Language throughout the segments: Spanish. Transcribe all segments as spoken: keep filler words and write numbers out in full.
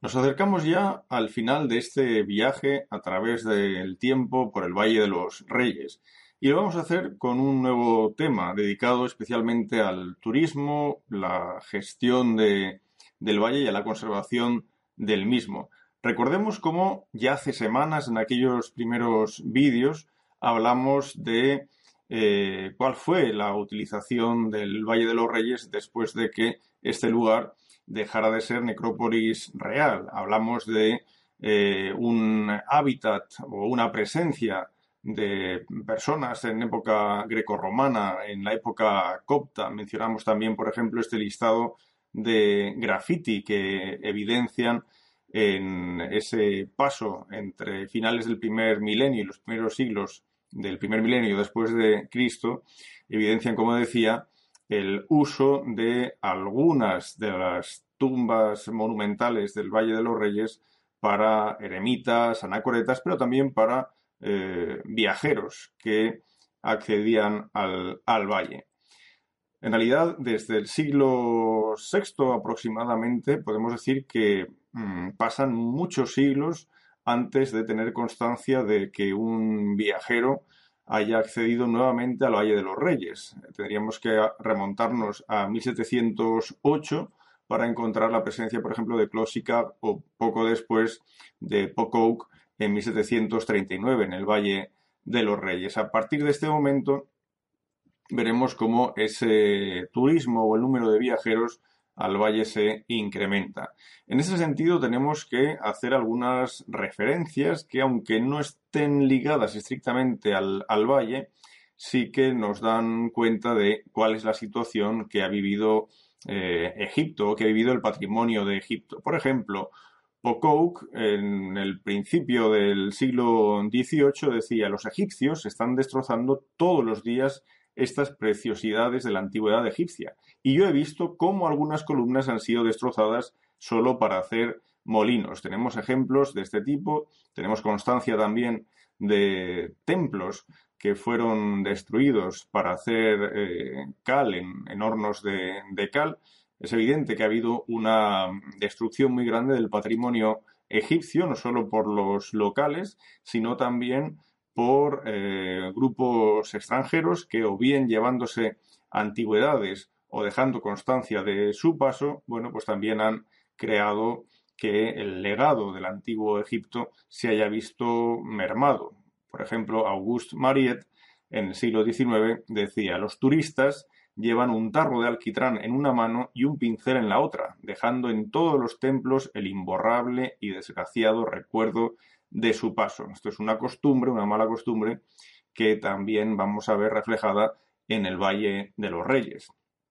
Nos acercamos ya al final de este viaje a través del tiempo por el Valle de los Reyes y lo vamos a hacer con un nuevo tema dedicado especialmente al turismo, la gestión de, del valle y a la conservación del mismo. Recordemos cómo ya hace semanas en aquellos primeros vídeos hablamos de eh, cuál fue la utilización del Valle de los Reyes después de que este lugar dejara de ser necrópolis real. Hablamos de eh, un hábitat o una presencia de personas en época grecorromana, en la época copta. Mencionamos también, por ejemplo, este listado de graffiti que evidencian en ese paso entre finales del primer milenio y los primeros siglos del primer milenio después de Cristo, evidencian, como decía, el uso de algunas de las tumbas monumentales del Valle de los Reyes para eremitas, anacoretas, pero también para eh, viajeros que accedían al, al valle. En realidad, desde el siglo sexto aproximadamente, podemos decir que mmm, pasan muchos siglos antes de tener constancia de que un viajero haya accedido nuevamente al Valle de los Reyes. Tendríamos que remontarnos a mil setecientos ocho para encontrar la presencia, por ejemplo, de Clósica o poco después de Pocock en mil setecientos treinta y nueve en el Valle de los Reyes. A partir de este momento veremos cómo ese turismo o el número de viajeros al valle se incrementa. En ese sentido tenemos que hacer algunas referencias que, aunque no estén ligadas estrictamente al, al valle, sí que nos dan cuenta de cuál es la situación que ha vivido eh, Egipto o que ha vivido el patrimonio de Egipto. Por ejemplo, Pocock, en el principio del siglo dieciocho, decía: los egipcios están destrozando todos los días estas preciosidades de la antigüedad egipcia. Y yo he visto cómo algunas columnas han sido destrozadas solo para hacer molinos. Tenemos ejemplos de este tipo, tenemos constancia también de templos que fueron destruidos para hacer eh, cal en, en hornos de, de cal. Es evidente que ha habido una destrucción muy grande del patrimonio egipcio, no solo por los locales, sino también por eh, grupos extranjeros que, o bien llevándose antigüedades o dejando constancia de su paso, bueno, pues también han creado que el legado del antiguo Egipto se haya visto mermado. Por ejemplo, Auguste Mariette, en el siglo diecinueve, decía: los turistas llevan un tarro de alquitrán en una mano y un pincel en la otra, dejando en todos los templos el imborrable y desgraciado recuerdo de su paso. Esto es una costumbre, una mala costumbre, que también vamos a ver reflejada en el Valle de los Reyes.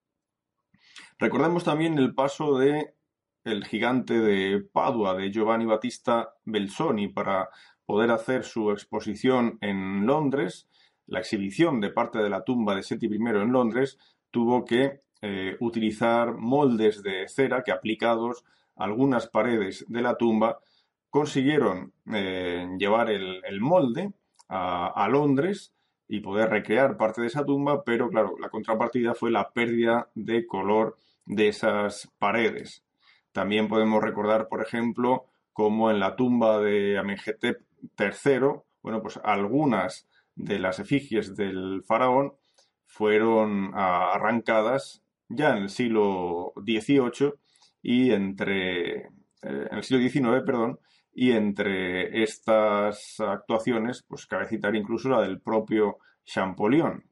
Recordemos también el paso de el gigante de Padua, de Giovanni Battista Belzoni, para poder hacer su exposición en Londres. La exhibición de parte de la tumba de Seti primero en Londres tuvo que eh, utilizar moldes de cera que, aplicados a algunas paredes de la tumba, consiguieron eh, llevar el, el molde a, a Londres y poder recrear parte de esa tumba, pero claro, la contrapartida fue la pérdida de color de esas paredes. También podemos recordar, por ejemplo, cómo en la tumba de Amenhotep tercero, bueno, pues algunas de las efigies del faraón fueron ah, arrancadas ya en el siglo dieciocho y entre eh, en el siglo diecinueve, perdón, y entre estas actuaciones, pues cabe citar incluso la del propio Champollion.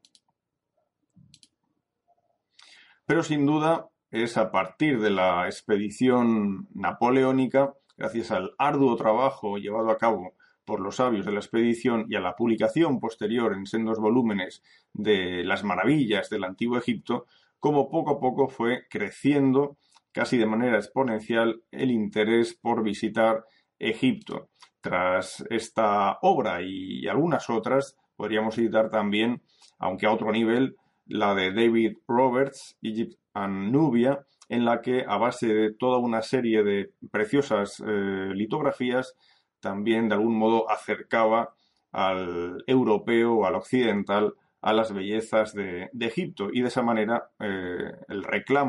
Pero sin duda es a partir de la expedición napoleónica, gracias al arduo trabajo llevado a cabo por los sabios de la expedición y a la publicación posterior en sendos volúmenes de las maravillas del antiguo Egipto, como poco a poco fue creciendo casi de manera exponencial el interés por visitar Egipto. Tras esta obra y algunas otras, podríamos citar también, aunque a otro nivel, la de David Roberts, Egypt and Nubia, en la que, a base de toda una serie de preciosas eh, litografías, también de algún modo acercaba al europeo o al occidental a las bellezas de, de Egipto, y de esa manera eh, el reclamo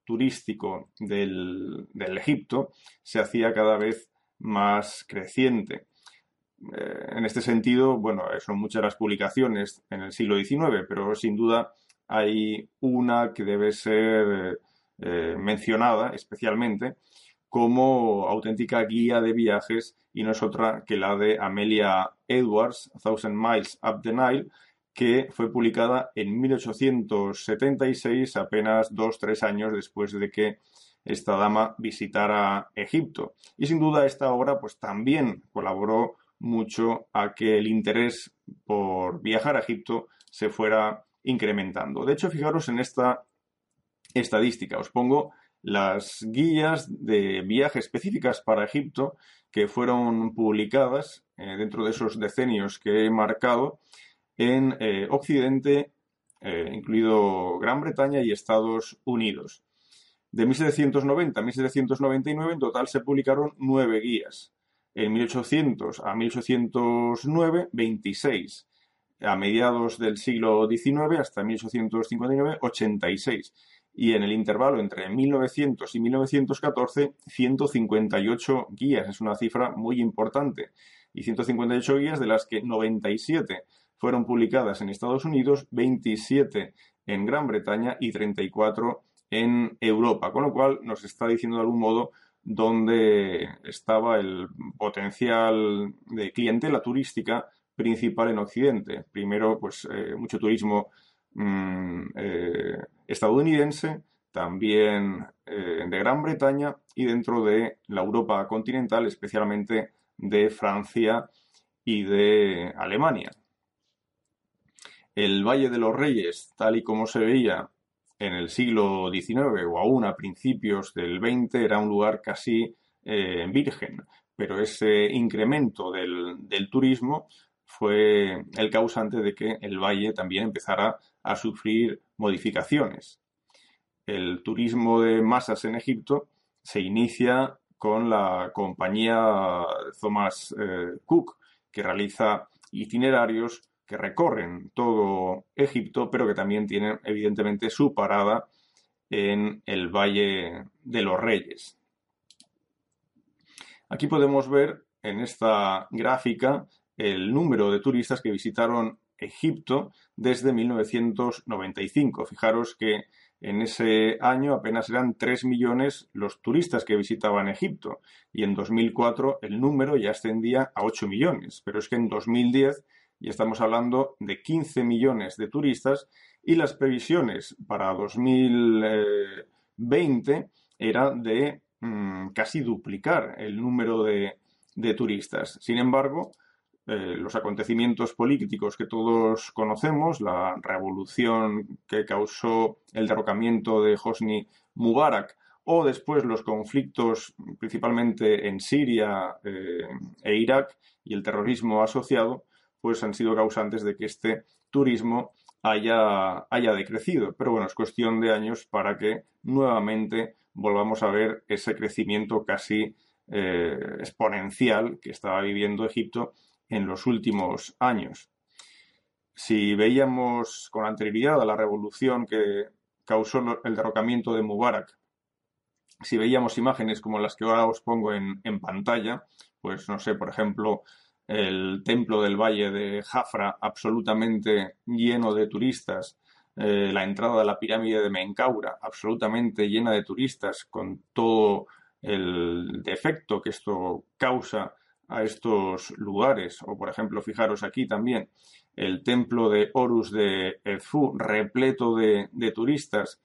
turístico del, del Egipto se hacía cada vez más creciente. Eh, en este sentido, bueno, son muchas las publicaciones en el siglo diecinueve, pero sin duda hay una que debe ser eh, mencionada especialmente como auténtica guía de viajes y no es otra que la de Amelia Edwards, A Thousand Miles Up the Nile, que fue publicada en mil ochocientos setenta y seis, apenas dos, tres años después de que esta dama visitara Egipto. Y sin duda esta obra pues también colaboró mucho a que el interés por viajar a Egipto se fuera incrementando. De hecho, fijaros en esta estadística. Os pongo las guías de viaje específicas para Egipto que fueron publicadas eh, dentro de esos decenios que he marcado en eh, Occidente, eh, incluido Gran Bretaña y Estados Unidos. De mil setecientos noventa a mil setecientos noventa y nueve en total se publicaron nueve guías. En mil ochocientos a mil ochocientos nueve, veintiséis. A mediados del siglo diecinueve hasta mil ochocientos cincuenta y nueve, ochenta y seis. Y en el intervalo entre mil novecientos y mil novecientos catorce, ciento cincuenta y ocho guías. Es una cifra muy importante. Y ciento cincuenta y ocho guías, de las que noventa y siete fueron publicadas en Estados Unidos, veintisiete en Gran Bretaña y treinta y cuatro en Europa. Con lo cual nos está diciendo de algún modo dónde estaba el potencial de clientela turística principal en Occidente. Primero, pues eh, mucho turismo mmm, eh, estadounidense, también eh, de Gran Bretaña y dentro de la Europa continental, especialmente de Francia y de Alemania. El Valle de los Reyes, tal y como se veía en el siglo diecinueve o aún a principios del veinte, era un lugar casi eh, virgen, pero ese incremento del, del turismo fue el causante de que el valle también empezara a sufrir modificaciones. El turismo de masas en Egipto se inicia con la compañía Thomas eh, Cook, que realiza itinerarios que recorren todo Egipto, pero que también tienen evidentemente su parada en el Valle de los Reyes. Aquí podemos ver en esta gráfica el número de turistas que visitaron Egipto desde mil novecientos noventa y cinco. Fijaros que en ese año apenas eran tres millones los turistas que visitaban Egipto y en dos mil cuatro el número ya ascendía a ocho millones. Pero es que en dos mil diez ya estamos hablando de quince millones de turistas y las previsiones para dos mil veinte eran de mmm, casi duplicar el número de, de turistas. Sin embargo, eh, los acontecimientos políticos que todos conocemos, la revolución que causó el derrocamiento de Hosni Mubarak o después los conflictos principalmente en Siria eh, e Irak y el terrorismo asociado, pues han sido causantes de que este turismo haya, haya decrecido. Pero bueno, es cuestión de años para que nuevamente volvamos a ver ese crecimiento casi eh, exponencial que estaba viviendo Egipto en los últimos años. Si veíamos con anterioridad a la revolución que causó el derrocamiento de Mubarak, si veíamos imágenes como las que ahora os pongo en, en pantalla, pues no sé, por ejemplo, el templo del Valle de Jafra absolutamente lleno de turistas, eh, la entrada de la pirámide de Menkaura absolutamente llena de turistas, con todo el defecto que esto causa a estos lugares, o por ejemplo, fijaros aquí también, el templo de Horus de Edfu repleto de, de turistas,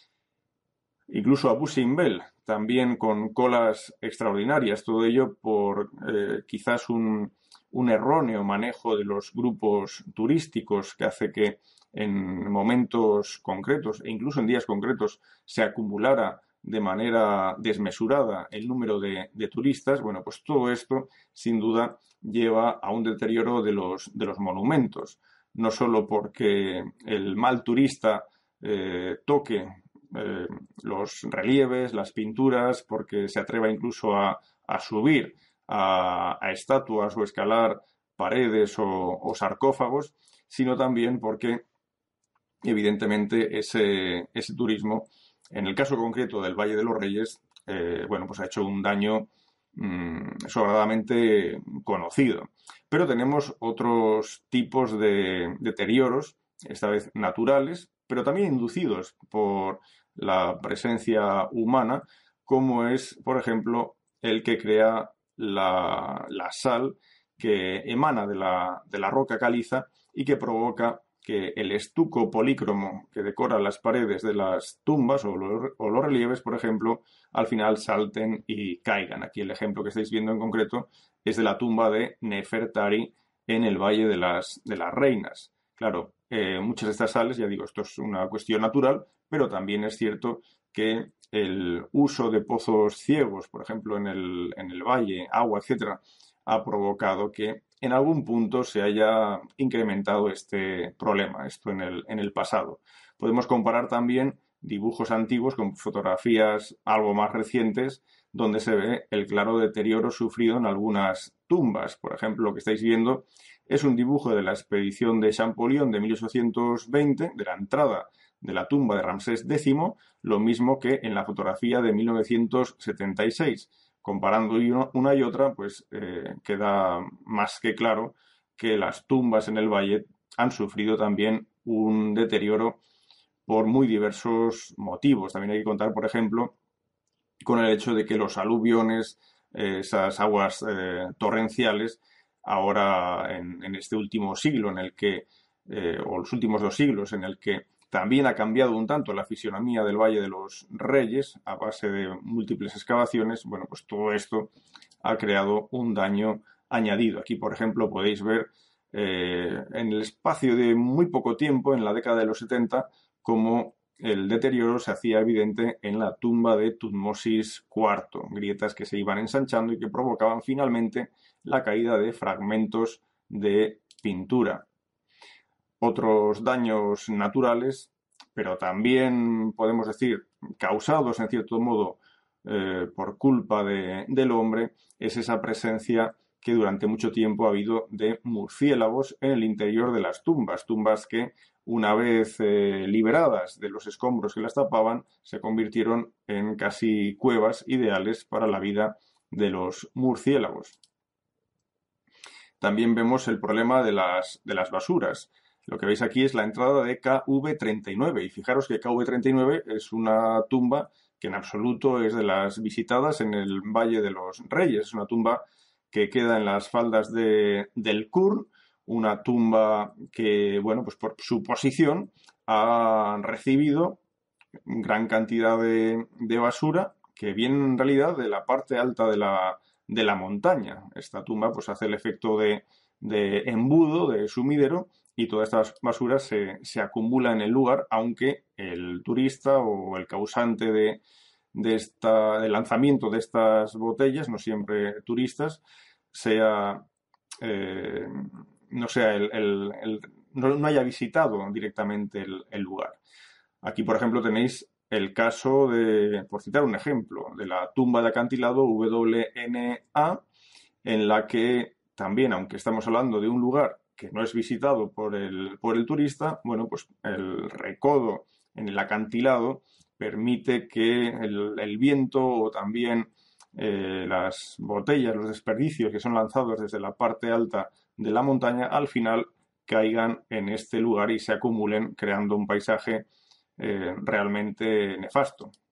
incluso Abu Simbel también con colas extraordinarias, todo ello por eh, quizás un, un erróneo manejo de los grupos turísticos que hace que en momentos concretos e incluso en días concretos se acumulara de manera desmesurada el número de, de turistas. Bueno, pues todo esto sin duda lleva a un deterioro de los, de los monumentos, no solo porque el mal turista eh, toque Eh, los relieves, las pinturas, porque se atreva incluso a, a subir a, a estatuas o escalar paredes o, o sarcófagos, sino también porque evidentemente ese, ese turismo En el caso concreto del Valle de los Reyes, eh, bueno, pues ha hecho un daño mmm, sobradamente conocido. Pero tenemos otros tipos de deterioros, esta vez naturales, pero también inducidos por la presencia humana, como es, por ejemplo, el que crea la, la sal que emana de la, de la roca caliza y que provoca que el estuco polícromo que decora las paredes de las tumbas o los, o los relieves, por ejemplo, al final salten y caigan. Aquí el ejemplo que estáis viendo en concreto es de la tumba de Nefertari en el Valle de las, de las Reinas. Claro, eh, muchas de estas sales, ya digo, esto es una cuestión natural, pero también es cierto que el uso de pozos ciegos, por ejemplo, en el, en el valle, agua, etcétera, ha provocado que en algún punto se haya incrementado este problema, esto en el, en el pasado. Podemos comparar también dibujos antiguos con fotografías algo más recientes donde se ve el claro deterioro sufrido en algunas tumbas. Por ejemplo, lo que estáis viendo es un dibujo de la expedición de Champollion de mil ochocientos veinte, de la entrada de la tumba de Ramsés décimo, lo mismo que en la fotografía de mil novecientos setenta y seis. Comparando una y otra, pues eh, queda más que claro que las tumbas en el valle han sufrido también un deterioro por muy diversos motivos. También hay que contar, por ejemplo, con el hecho de que los aluviones, eh, esas aguas eh, torrenciales, ahora en, en este último siglo en el que, eh, o los últimos dos siglos en el que también ha cambiado un tanto la fisionomía del Valle de los Reyes a base de múltiples excavaciones. Bueno, pues todo esto ha creado un daño añadido. Aquí, por ejemplo, podéis ver eh, en el espacio de muy poco tiempo, en la década de los setenta, cómo el deterioro se hacía evidente en la tumba de Tutmosis cuarto, grietas que se iban ensanchando y que provocaban finalmente la caída de fragmentos de pintura. Otros daños naturales, pero también podemos decir causados en cierto modo eh, por culpa de, del hombre, es esa presencia que durante mucho tiempo ha habido de murciélagos en el interior de las tumbas, tumbas que una vez eh, liberadas de los escombros que las tapaban, se convirtieron en casi cuevas ideales para la vida de los murciélagos. También vemos el problema de las, de las basuras. Lo que veis aquí es la entrada de K V treinta y nueve y fijaros que K V treinta y nueve es una tumba que en absoluto es de las visitadas en el Valle de los Reyes. Es una tumba que queda en las faldas de, del Kur, una tumba que, bueno, pues por su posición ha recibido gran cantidad de, de basura que viene en realidad de la parte alta de la, de la montaña. Esta tumba pues hace el efecto de, de embudo, de sumidero, y todas estas basuras se, se acumulan en el lugar, aunque el turista o el causante de, de esta, del lanzamiento de estas botellas, no siempre turistas, sea eh, no sea el, el, el no, no haya visitado directamente el, el lugar. Aquí, por ejemplo, tenéis el caso de, por citar un ejemplo, de la tumba de acantilado W N A, en la que también, aunque estamos hablando de un lugar que no es visitado por el, por el turista, bueno, pues el recodo en el acantilado permite que el, el viento o también eh, las botellas, los desperdicios que son lanzados desde la parte alta de la montaña, al final caigan en este lugar y se acumulen, creando un paisaje eh, realmente nefasto.